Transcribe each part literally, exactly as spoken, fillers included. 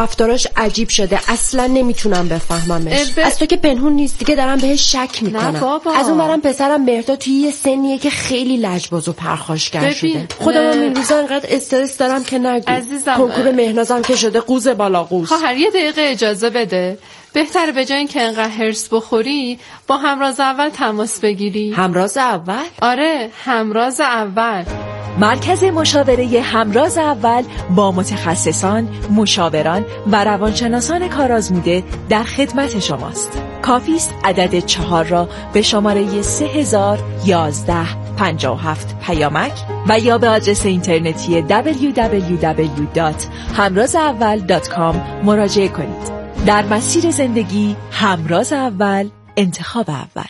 رفتاراش عجیب شده، اصلا نمیتونم بفهممش. ب... از تو که پنهون نیست دیگه دارم بهش شک میکنم. از اون برم پسرم مهرداد توی یه سنیه که خیلی لجباز و پرخاشگر شده. خودم هم این روزا انقدر استرس دارم که نگو. عزیزم کنکور مهنازم که شده قوز بالا قوز. خواهر یه دقیقه اجازه بده. بهتره به جای اینکه انقدر هرس بخوری با همراز اول تماس بگیری. همراز اول؟ آره همراز اول. مرکز مشاوره همراز اول با متخصصان، مشاوران و روانشناسان کارآزموده در خدمت شماست. کافی است عدد چهار را به شماره سه هزار یازده پنجاه و هفت پیامک و یا به آدرس اینترنتی دبلیو دبلیو دبلیو دات همراز اول دات کام مراجعه کنید. در مسیر زندگی همراز اول، انتخاب اول.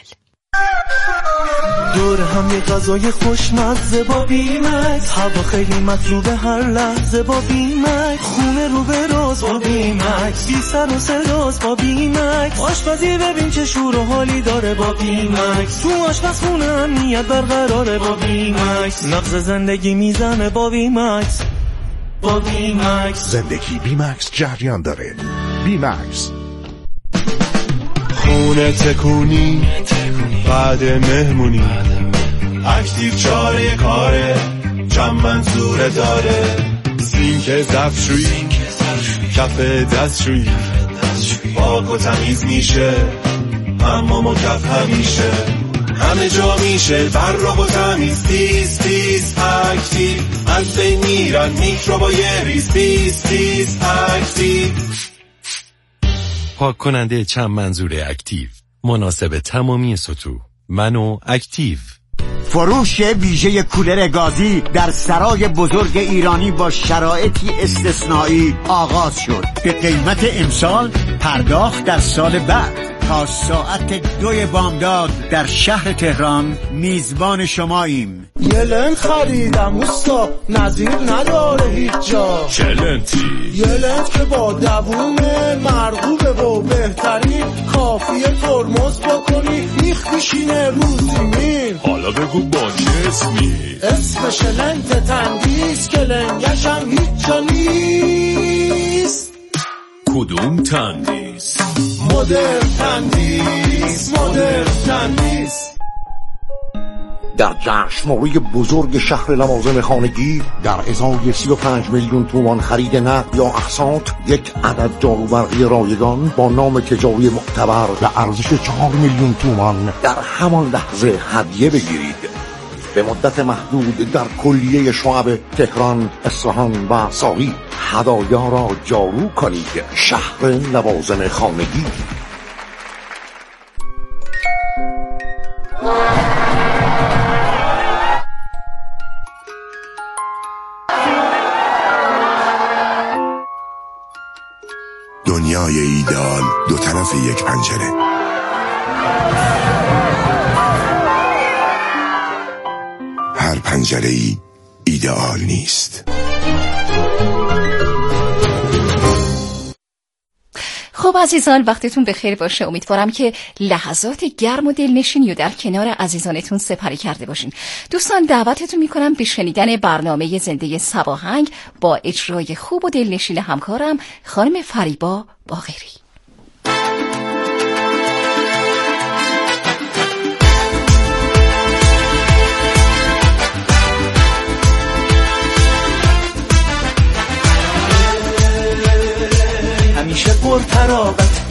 دور هم یه غذای خوشمزه با بیمکس، هوا خیلی مطلوبه هر لحظه با بیمکس، خونه رو به راز با بیمکس، بی سر و صداست با بیمکس، آشپزی ببین چه شور و حالی داره با بیمکس، تو آشپزخونه امنیت برقراره با بیمکس، نبض زندگی میزنه با بیمکس، با بیمکس زندگی بیمکس جریان داره. بیمکس خونه تکونی بعد مهمونی، اکتیو چاره کاره چند منظوره داره، زینک ظرفشویی کف دستشویی پاک و تمیز میشه، حمام و کف همیشه همه جا میشه براق و تمیز، تیز تیز اکتیو از بین میرن میکروبای ریز، تیز تیز اکتیو. پاک کننده چند منظور اکتیو مناسب تمامی سطوح. منو اکتیو. فروش ویژه کولر گازی در سرای بزرگ ایرانی با شرایطی استثنایی آغاز شد. به قیمت امسال، پرداخت در سال بعد. تا ساعت دوی بامداد در شهر تهران میزبان شماییم. یه لنت خریدم اوستا، نظیر نداره هیچ جا. چه لنتی؟ یه لنت که با دوومه، مرغوبه و بهترین، کافیه ترمز بکنی میخ میشینه رو زمین. حالا بگو با چه اسمی؟ اسمش لنت تندیس که لنگشم هیچ جا نیست. کدوم تندیس؟ مدر تندیس، مدر تندیس. در جشنواره بزرگ شهر لوازم خانگی در ازای سی و پنج میلیون تومان خرید نقد یا اقساط، یک عدد جاروبرقی رایگان با نام تجاری معتبر و ارزش چهار میلیون تومان در همان لحظه هدیه بگیرید. به مدت محدود در کلیه شعب تهران، اصفهان و ساقی هدایا را جارو کنید. شهر لوازم خانگی. دنیای ایدئال دو طرف یک پنجره. هر پنجره ای ایدئال نیست. خب عزیزان، وقتتون بخیر باشه. امیدوارم که لحظات گرم و دلنشینی رو در کنار عزیزانتون سپری کرده باشین. دوستان دعوتتون میکنم به شنیدن برنامه زنده صباهنگ با اجرای خوب و دلنشین همکارم خانم فریبا باقری. همیشه پر تراوت،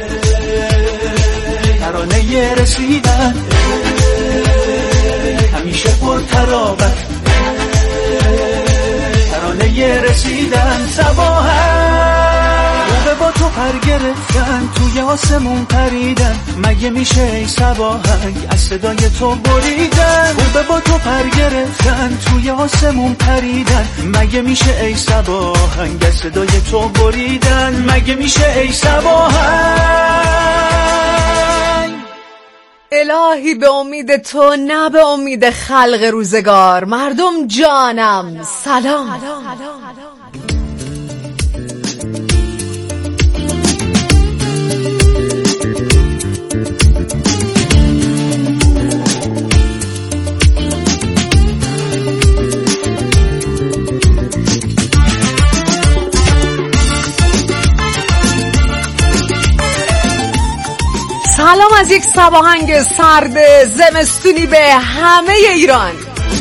ترانه رسیدن، همیشه پر تراوت، ترانه رسیدن. صباحن موقع با تو پر گرفتن، توی آسمون پریدن، مگه میشه ای صباحنگ از صدای تو بریدن. موقع با تو پر گرفتن، توی آسمون پریدن، مگه میشه ای صباحنگ از صدای تو بریدن. مگه میشه ای صباحنگ. الهی به امید تو نه به امید خلق روزگار. مردم جانم سلام. از یک صباهنگ سرد زمستونی به همه ایران.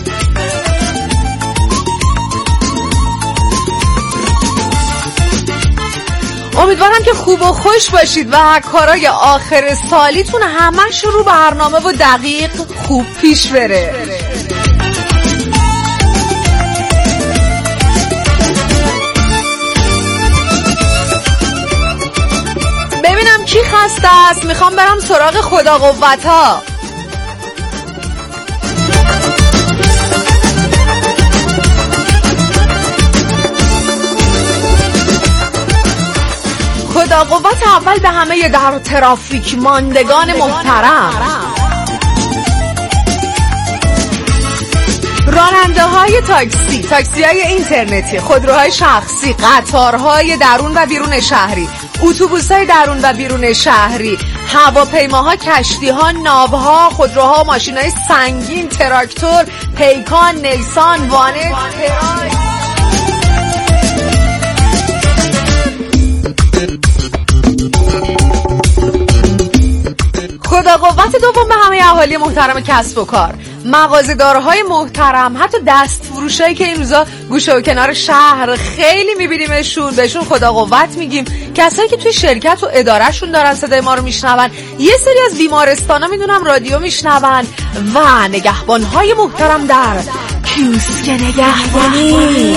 امیدوارم که خوب و خوش باشید و کارای آخر سالیتون همش رو برنامه و دقیق خوب پیش بره. ببینم کی خسته است، میخوام برم سراغ خدا قوتا. خدا قوت اول به همه در ترافیک ماندگان محترم، راننده های تاکسی، تاکسی های اینترنتی، خودروهای شخصی، قطارهای درون و بیرون شهری، اتوبوس های درون و بیرون شهری، هواپیماها، کشتیها، ناوها، خودروها، ماشینهای سنگین، تراکتور، پیکان، نیسان، وانت، تراک. خدا قوت دوم به همه اهالی محترم کسب و کار، مغازه‌دارهای محترم، حتی دست فروشایی که این روزا گوشه و کنار شهر خیلی میبینیمشون، بهشون خدا قوت میگیم. کسایی که توی شرکت و ادارهشون دارن صدای ما رو میشنون، یه سری از بیمارستانا میدونم رادیو میشنون، و نگهبانهای محترم در کیوسک نگهبانی.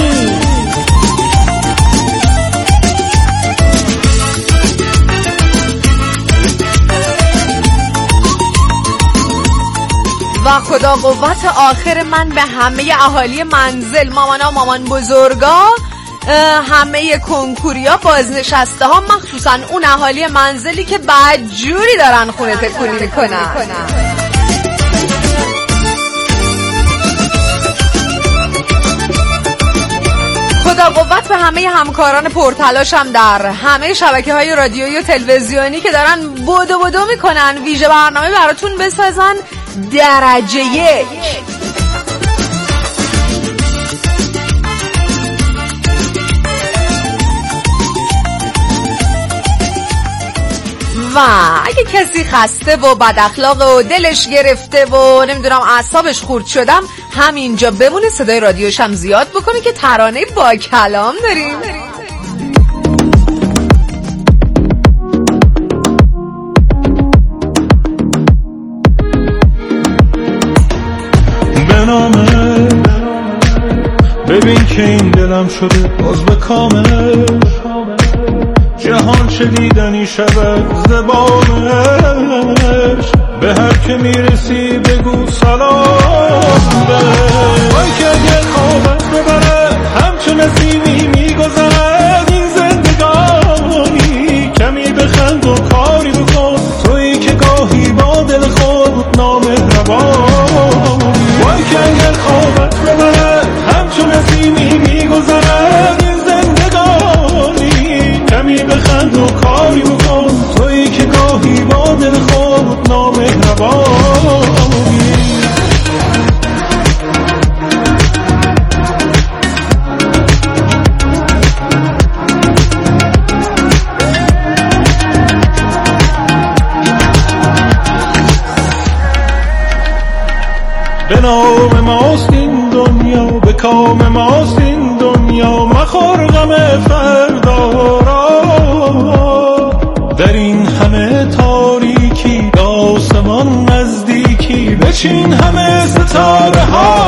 و خدا قوت آخر من به همه اهالی منزل، مامانا، مامان بزرگا، همه کنکوریا، بازنشسته ها، مخصوصا اون اهالی منزلی که بدجوری دارن خونه تکونی میکنن. خدا قوت به همه همکاران پرتلاشم در همه شبکه های رادیویی و تلویزیونی که دارن بدو بدو میکنن ویژه برنامه براتون بسازن درجه یک. و اگه کسی خسته و بد اخلاقه و دلش گرفته و نمیدونم اعصابش خورد شدم، همینجا بمونه، صدای رادیوش هم زیاد بکنه که ترانه با کلام داریم. بنامه ببین که این دلم شده باز به کامل، جهان چه دیدنی شود زبانش، به هر که میرسی بگو سلام بهش. وای که اگه خوابت ببره همچون نسیمی میگذرد این زندگانی، کمی بخند و کاری بکن تویی که گاهی با دل خود نامهربانی. وای که اگه خوابت ببره همچون نسیمی میگذرد این زندگانی، کمی بخند و کاری بکن تویی که گاهی با دل خود نامهربانی. به نام ماست این دنیا، به کام ماست این دنیا، مخور غم فردا را. در این همه تاریکی به آسمان نزدیکی، بچین همه ستاره ها.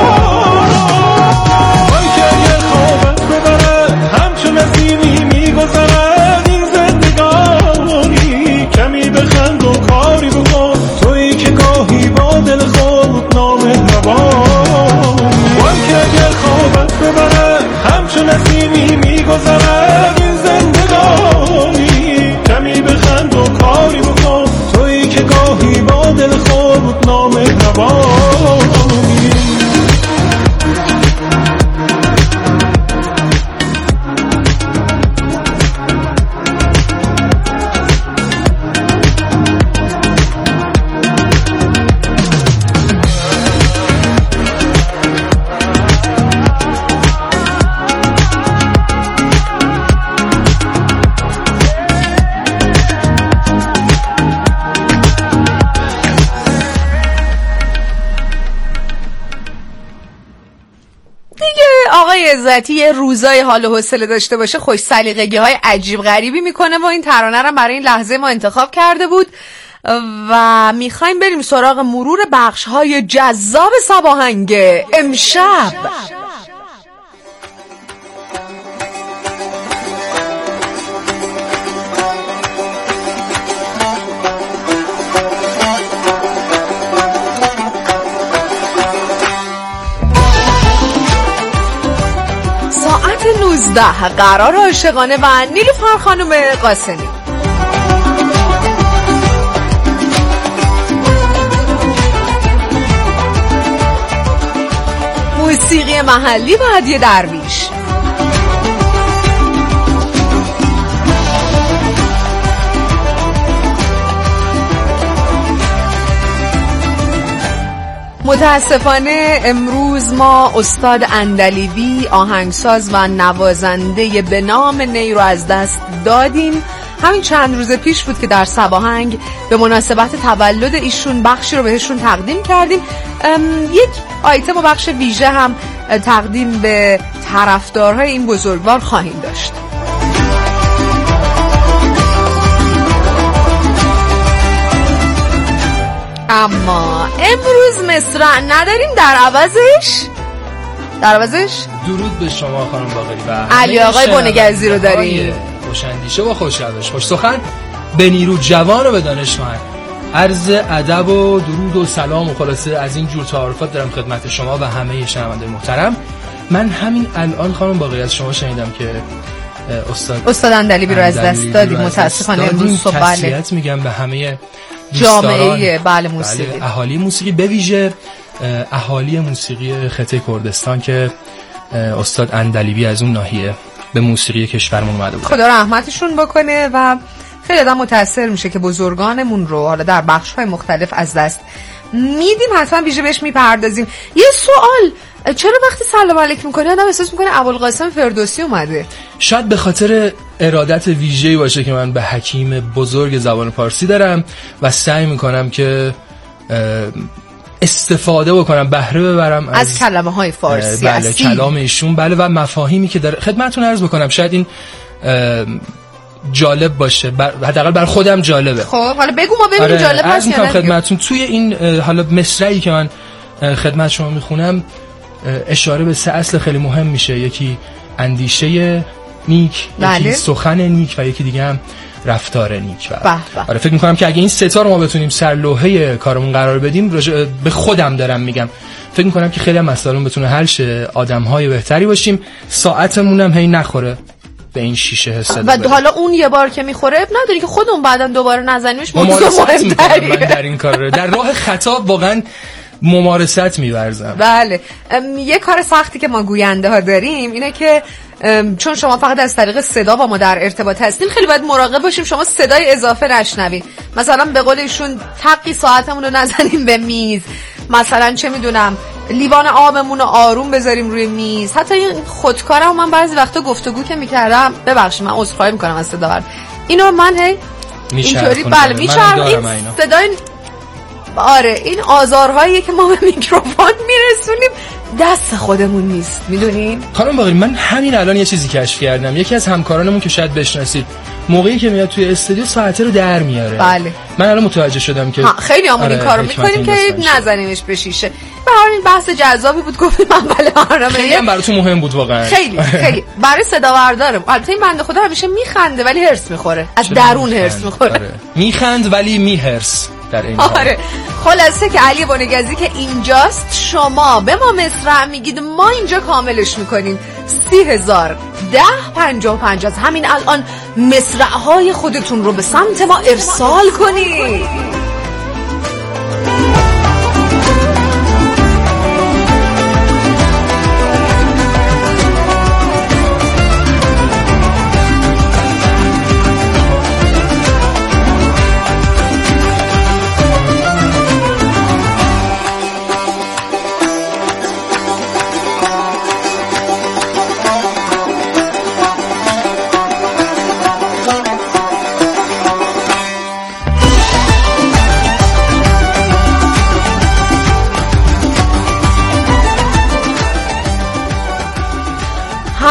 وای که اگه خوابت ببره همچون نسیمی میگذرد این زندگانی، کمی بخند و کاری بکن تویی که گاهی با دل خود نامهربانی. وای که اگه خوابت ببره همچون نسیمی میگذرد این زندگانی، کمی بخند و کاری بکن تویی که گاهی با دل خود نامهربانی. آقای عزتی یه روزای حال و حوصله داشته باشه خوش سلیقگی های عجیب غریبی میکنه و این ترانه رو برای این لحظه ما انتخاب کرده بود و میخوایم بریم سراغ مرور بخش های جذاب سباهنگ امشب. نوزده قرار عاشقانه و نیلوفر خانم قاسمی. موسیقی محلی و هدیه درویش. متاسفانه امروز ما استاد اندلیبی آهنگساز و نوازنده به نام نی رو از دست دادیم. همین چند روز پیش بود که در سباهنگ به مناسبت تولد ایشون بخشی رو بهشون تقدیم کردیم. یک آیتم و بخش ویژه هم تقدیم به طرفدارهای این بزرگوار خواهیم داشت. اما امروز مصرع نداریم، در عوضش در عوضش درود به شما خانم باقری و علی آقای بنگزی رو داریم. خوش‌اندیشه و خوش‌روش، خوش سخن، به نیرو جوان و به دانشمند. عرض ادب و درود و سلام و خلاصه از این جور تعارفات دارم خدمت شما و همه شنوندگان محترم. من همین الان خانم باقری از شما شنیدم که استاد استاد اندلیبی رو از دست دادیم. متاسفانه امروز صبح تسلیت میگم به همه جامعه بله موسیقی بله اهالی موسیقی، به ویژه اهالی موسیقی خطه کردستان که استاد اندلیبی از اون ناحیه به موسیقی کشورمون اومده بود. خدا رحمتشون بکنه و خیلی آدم متاثر میشه که بزرگانمون رو حالا در بخش‌های مختلف از دست میدیم. حتما ویژه بهش میپردازیم. یه سوال، چرا وقتی سلام علیک میکنه آدم احساس میکنه ابوالقاسم فردوسی اومده؟ شاید به خاطر ارادت ویژه‌ای باشه که من به حکیم بزرگ زبان فارسی دارم و سعی میکنم که استفاده بکنم، بهره ببرم از, از کلمه های فارسی بله اصیل. کلام ایشون بله و مفاهیمی که در خدمتتون عرض بکنم. شاید این جالب باشه، حداقل بر خودم جالبه. خب حالا بگو ما ببینیم. آره جالب باشه یا نه. خدمتتون توی این حالا مصرعی که من خدمت شما میخونم اشاره به سه اصل خیلی مهم میشه. یکی اندیشه نیک، بله. یکی سخن نیک و یکی دیگه هم رفتار نیک. آره فکر میکنم که اگه این سه تا رو ما بتونیم سر لوحه کارمون قرار بدیم، به خودم دارم میگم، فکر میکنم که خیلی هم مسائلمون بتونه حل شه، آدم‌های بهتری باشیم، ساعتمون هم هی نخوره به این شیشه حسد. و حالا اون یه بار که میخوره نداری که خودمون بعداً دوباره نزنیمش. موضوع مهم‌تره. من در این کار در راه خطا واقعاً ممارست می‌ورزم. بله یه کار سختی که ما گوینده ها داریم اینه که چون شما فقط از طریق صدا با ما در ارتباط هستین، خیلی باید مراقب باشیم شما صدای اضافه نشنوید. مثلا به قول ایشون تقی ساعتمون رو نزنیم به میز، مثلا چه میدونم لیوان آبمون رو آروم بذاریم روی میز. حتی این خودکارم من بعضی وقتا گفتگو که میکردم، ببخشید من عذرخواهی میکنم از صدا ورد اینو من هی اینطوری بله میچرم این صدای آره این آزارهایی که ما به میکروفون میرسونیم دست خودمون نیست، میدونین؟ خانم باقری من همین الان یه چیزی کشف کردم. یکی از همکارانمون که شاید بشناسید موقعی که میاد توی استودیو ساعته رو در میاره. بله من الان متوجه شدم که خیلی همون این کارو میکنیم که نزنیمش به شیشه. به هر حال بحث جذابی بود گفتم من بله برنامه خیلی هم براتون مهم بود واقعا. خیلی خیلی برای صدا بردارم. البته این بنده خدا همیشه میخنده ولی هرس میخوره، از درون هرس میخوره. آره. میخند ولی میهرس در این آره. خلاصه که علی بنگزی که اینجاست، شما به ما مصرع میگید، ما اینجا کاملش میکنیم. سی هزار ده پنجاه و پنج از همین الان مصرعهای خودتون رو به سمت ما ارسال کنید.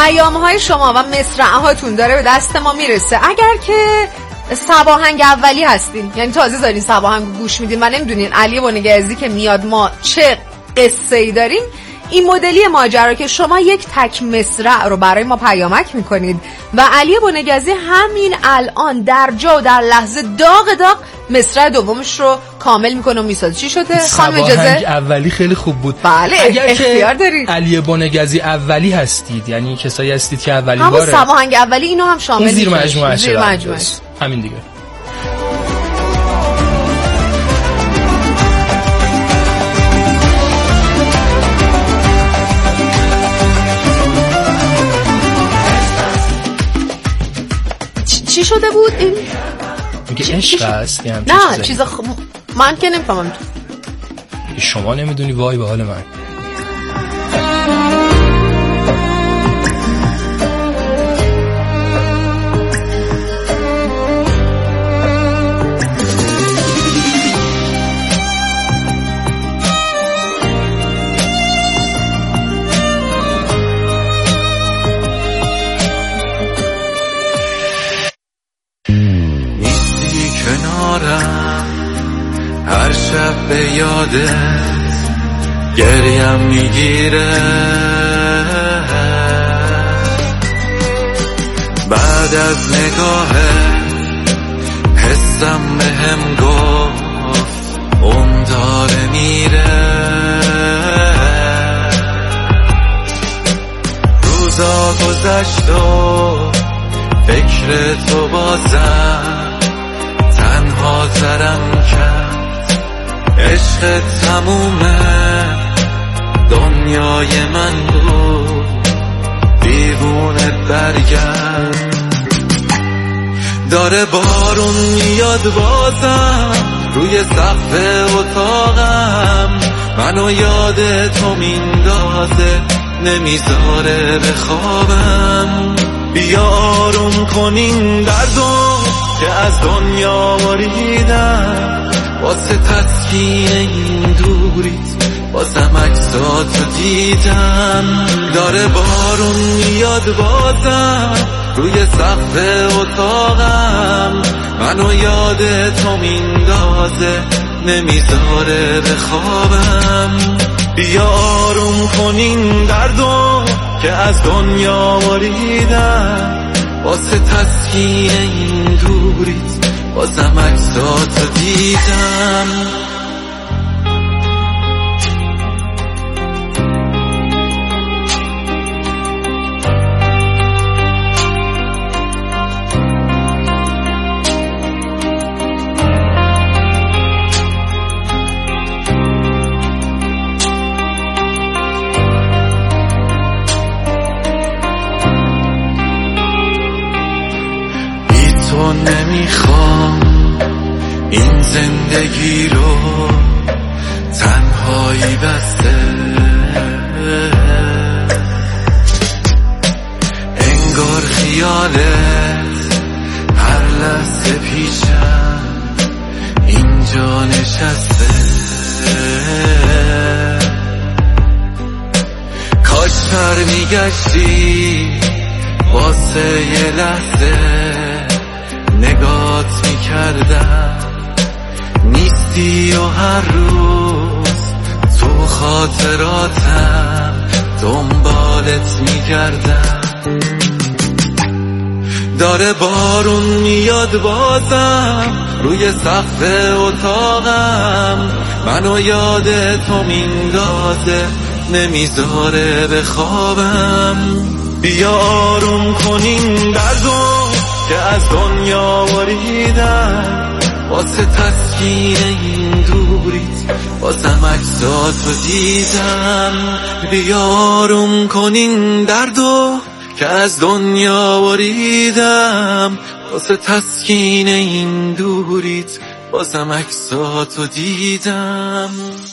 پیام‌های شما و مصرع‌هاتون داره به دست ما میرسه. اگر که سباهنگ اولی هستین، یعنی تازه دارین سباهنگ گوش میدین و نمیدونین علی بنگزی که میاد ما چه قصه‌ای داریم، این مدلی ماجرا که شما یک تک مصرع رو برای ما پیامک میکنید و علی بنگزی همین الان در جا و در لحظه داغ داغ مصرع دومش رو کامل میکنه و میسازه. چی شده خانم اجازه؟ سباهنگ اولی خیلی خوب بود. بله اگر اختیار دارید. علی بنگزی اولی هستید، یعنی کسایی هستید که اولی همون باره سباهنگ اولی اینو هم شامل زیر مجموعه زیر مجموعه همین دیگه. چی شده بود این؟ میگه عشق است. نه چیز خ... من که نمیفهمم. شما نمیدونی وای به حال من. هر شب به یادت گریم میگیره، بعد از نگاهت حسم بهم گفت اون داره میره. روزا گذشت و فکر تو بازم تنها سرم کرد. عشق تمومه دنیای من بود، دیوونه برگرد. داره بارون میاد بازم روی سقف اتاقم، منو یاد تو میندازه نمیذاره بخوابم. بیا آروم کنین دردو که از دنیا بریدم، واسه تسکین این دوریت بازم عکساتو دیدم. داره بارون میاد بازم روی سقف اتاقم، منو یاد تو میندازه نمیذاره بخوابم. بیا آروم کنین دردو که از دنیا بریدم، واسه تسکین این دوریت بازم عکساتو دیدم. تو نمیخوام این زندگی رو تنهایی بسته، انگار خیالت هر لحظه پیشم اینجا نشسته. کاش برمیگشتی واسه یه لحظه نگات میکردم، نیستی و هر روز تو خاطراتم دنبالت میگردم. داره بارون میاد بازم روی سقف اتاقم، منو یاد تو میندازه نمیذاره بخوابم. بیا آروم کنین دردو که از دنیا بریدم، واسه تسکین این دوریت بازم عکساتو دیدم. بیا آروم کنین دردو که از دنیا بریدم، واسه تسکین این دوریت بازم عکساتو دیدم.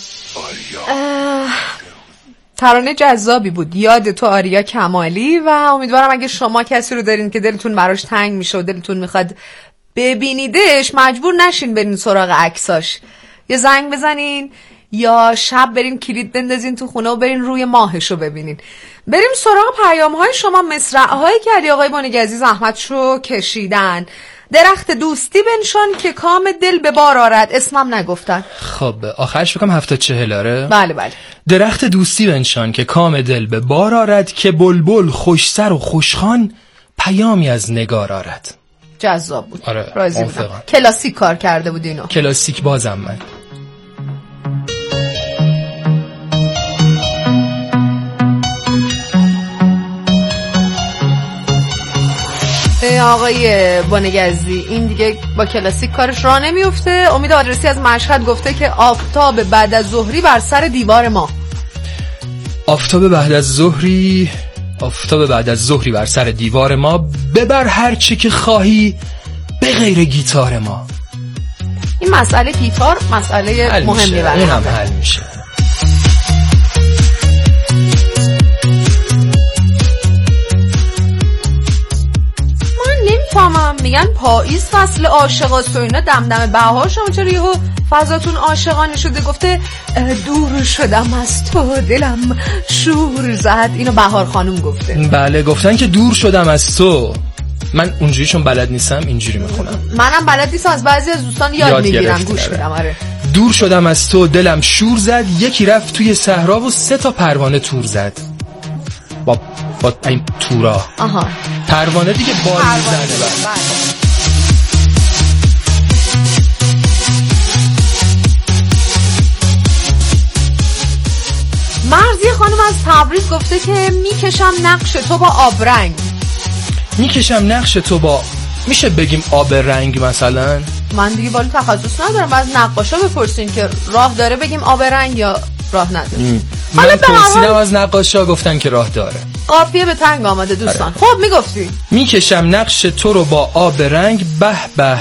ترانه جذابی بود، یاد تو آریا کمالی، و امیدوارم اگه شما کسی رو دارین که دلتون براش تنگ میشه و دلتون میخواد ببینیدش، مجبور نشین برین سراغ عکساش، یه زنگ بزنین یا شب برین کلید بندازین تو خونه و برین روی ماهشو ببینین. بریم سراغ پیام های شما. مصرع هایی که علی آقای بانگی زحمتشو کشیدن. درخت دوستی بنشان که کام دل به بار آرد. اسمم نگفتن. خب آخرش بکنم هفته چهل آره؟ بله بله. درخت دوستی بنشان که کام دل به بار آرد، که بلبل خوشسر و خوشخوان پیامی از نگار آرد. جذاب بود. آره. راضی بودم. کلاسیک کار کرده بود اینو. کلاسیک بازم من. آقای بانگزی این دیگه با کلاسیک کارش راه نمیفته. امید آدرسی از مشهد گفته که آفتاب بعد از ظهری بر سر دیوار ما. آفتاب بعد از ظهری آفتاب بعد از ظهری بر سر دیوار ما، ببر هر چی که خواهی به غیر گیتار ما. این مسئله گیتار مسئله مهمی برای اونم حل میشه. نمیفهمم، میگن پاییز فصل عاشقاست و اینا، دمدم بهار، شما چرا یهو فضاتون عاشقانه شده؟ گفته دور شدم از تو دلم شور زد. اینو بهار خانم گفته. بله گفتن که دور شدم از تو. من اونجوری چون بلد نیستم اینجوری میخونم. منم بلد نیستم، از بعضی از دوستان یاد, یاد میگیرم گوش میدم. آره. دور شدم از تو دلم شور زد، یکی رفت توی صحرا و سه تا پروانه تور زد. با با این تورا. آها. پروانه دیگه بال میزنه. مرزی خانم از تبریز گفته که میکشم نقش تو با آبرنگ. میکشم نقش تو با، میشه بگیم آب رنگ مثلا؟ من دیگه والا تخصص ندارم، از نقاشا بپرسین که راه داره بگیم آب رنگ یا راه نداره. من پرسیدم از نقاشا گفتن که راه داره. قافیه به تنگ آمده دوستان. خب میگفتی میکشم نقش تو رو با آب رنگ به به.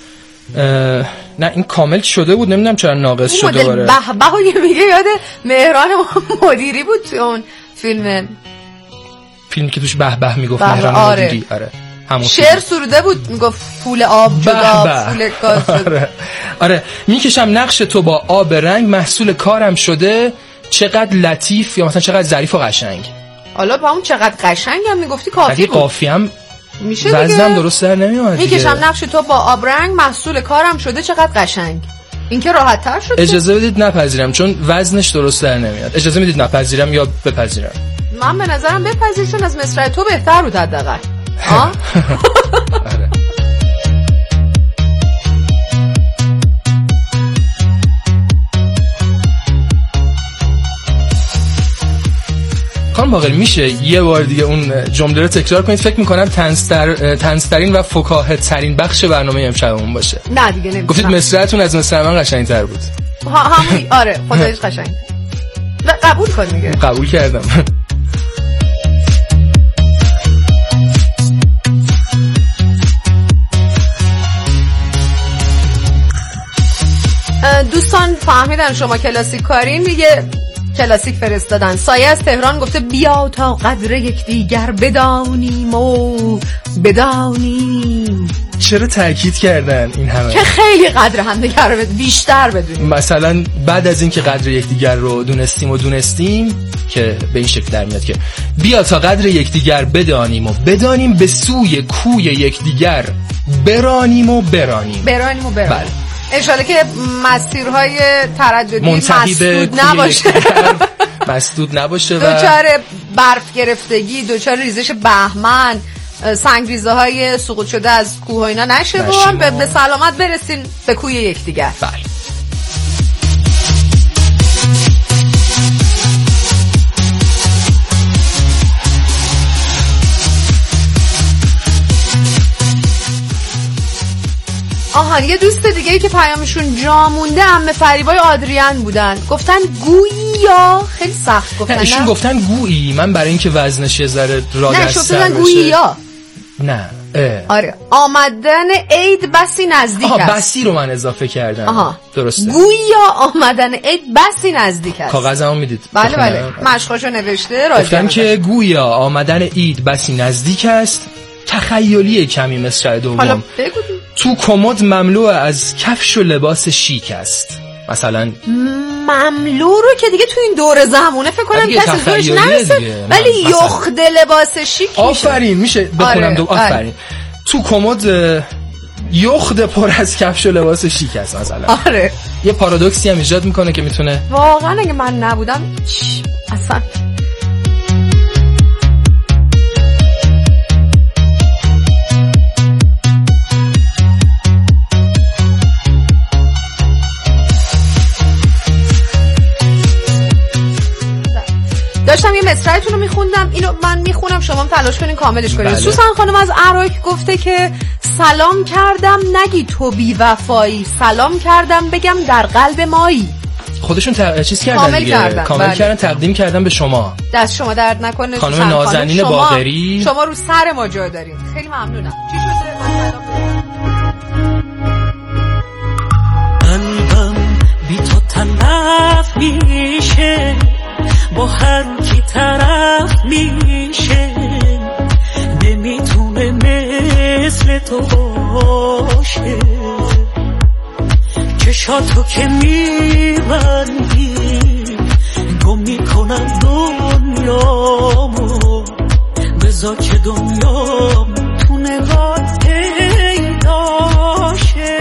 نه این کامل شده بود، نمیدونم چرا ناقص شده. به به میگه یاد مهران مدیری بود تو اون فیلم فیلمی که توش به به میگفت مهران آره. مدیری. آره شعر سروده بود میگفت پول آب جدا پول گاز شد. آره. آره میکشم نقش تو با آب رنگ، محصول کارم شده چقدر لطیف یا مثلا چقدر ظریف و قشنگ. حالا با اون چقدر قشنگ هم میگفتی کافی بود. قافیه هم میشه وزنم درست در نمیاد. میکشم نقش تو با آب رنگ، محصول کارم شده چقدر قشنگ. این که راحت تر شد. اجازه بدید نپذیرم چون وزنش درست در نمیاد. اجازه میدید نپذیرم یا بپذیرم؟ من به نظرم بپذیر چون از مصرع تو بهتر بود حداقل. ها؟ آره. خانم باقر میشه یه بار دیگه اون جمله رو تکرار کنید؟ فکر میکنم تنزتر تنزترین و فکاهه ترین بخش برنامه امشبمون باشه. نه دیگه نمیشه. گفتید مصرعتون از مصرع من قشنگ‌تر بود. ها همون آره خودش قشنگ. قبول کن دیگه. قبول کردم. دوستان فهمیدن شما کلاسیک کارین دیگه. کلاسیک فرستادن. سایه از تهران گفته بیا تا قدر یک دیگر بدانیم و بدانیم. چرا تاکید کردن این همه؟ که خیلی قدر هم دیگر رو بیشتر بدونیم. مثلا بعد از اینکه قدر یکدیگر رو دونستیم و دونستیم که به این شکل در میاد که بیا تا قدر یکدیگر بدانیم و بدانیم، به سوی کوی یکدیگر برانیم و برانیم برانیم و برانیم. بله. انشالله که مسیرهای ترددی مسدود نباشه مسدود نباشه و دوچار برف گرفتگی، دوچار ریزش بهمن، سنگریزه های سقوط شده از کوه و اینا نشه و به, به سلامت برسین به کوی یکدیگر. بله. آهان یه دوست دیگه ای که پیامشون جا مونده عمه فریبای آدریان بودن، گفتن گویا. خیلی سخت گفتن. ایشون گفتن گویی. من برای اینکه وزنش یه ذره را دست‌تر بشه. نه گویا. نه آره آمدن عید بسی نزدیک است. آها بسی رو من اضافه کردم. آها درسته. گویا آمدن عید بسی نزدیک است. کاغذمو میدید؟ بله بله مشقاشو نوشته. گفتن که گویا آمدن عید بسی نزدیک است. تخیلی کمی مصرع دوم. حالا بگو. تو کمد مملو از کفش و لباس شیک است. مثلا مملو رو که دیگه تو این دور زمونه فکر کنم کسی زورش نرسه، ولی یخت لباس شیک میشه. آفرین میشه بخونم. آره. دو آفرین. آره. تو کمد یخت پر از کفش و لباس شیک است مثلا. آره. یه پارادوکسی هم ایجاد میکنه که میتونه واقعا اگه من نبودم اصلا. داشتم یه مصرعتون رو میخوندم، اینو من میخونم شما هم تلاش کنین کاملش کنین. بله. سوسن خانم از عراق گفته که سلام کردم نگی تو بی وفایی، سلام کردم بگم در قلب مایی. خودشون تق... چیز کردن کامل دیگه کردن. کامل بله. کردن تقدیم کردن به شما. دست شما درد نکنه خانم نازنین شما... باقری. شما رو سر ما جا دارین. خیلی ممنونم. چی شده؟ قلبم بی تو تلف میشه، با هر کی طرف میشه، نمیتونه مثل تو باشه. چشاتو که میبندی گم میکنم دنیامو، بذار که دنیام تو نگات پیداشه.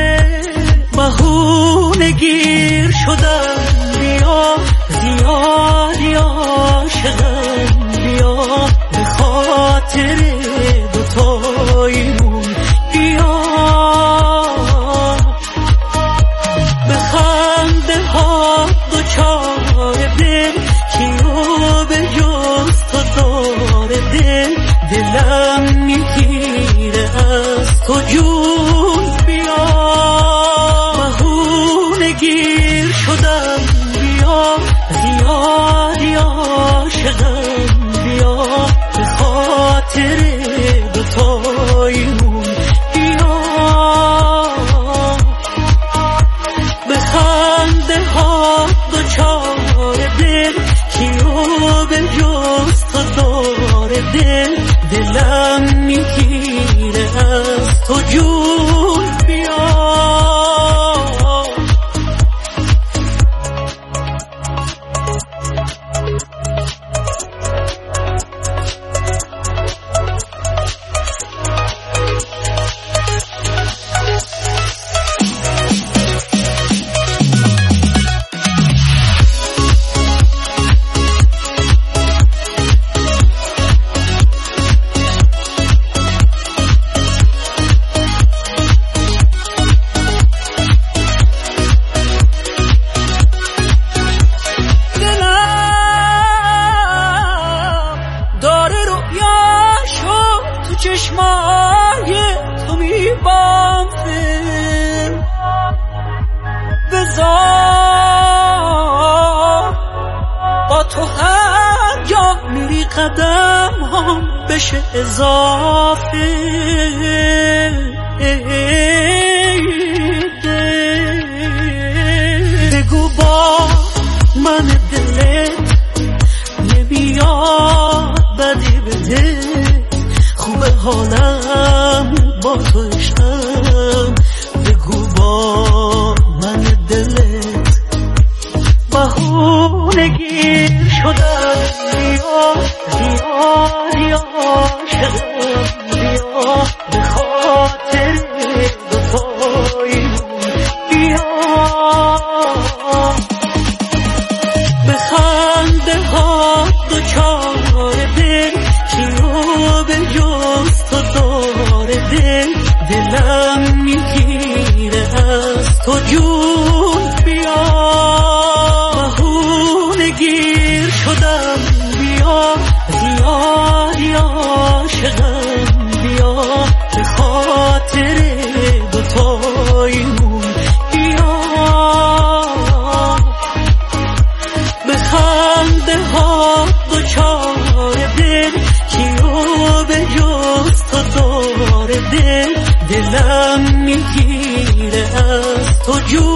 بهونه گیر شدم بیا زیادی عاشقم، بیا به خاطر دوتاییمون، بیا به خنده ها دوچار دل، کیو به جز تو داره دل، دلم میگیره از تو جون، بیا بهونه گیر شدم بیا زیادی عاشقم، بیا به خاطر دوتاییمون، بیا به خنده ها دوچار دل، کیو به جز تو داره دل، دلم میگیره از تو جون، بیا اضافه بگو با من دلت نمیاد بدی بده، خوبه حالم با تو عشقم، بگو با من دلت بهونه گیر شدم، بیا بیا بیا عاشقم، بیا به خاطر دوتاییمون، بیا به خنده ها دوچار دل، کیو به جز تو داره دل، دلم میگیره از تو جون، بیا بهونه گیر شدم بیا زیادی عاشقم، بیا به خاطر دوتاییمون، بیا به خنده ها دوچار دل، کیو به جز تو داره دل، دلم میگیره از تو جون.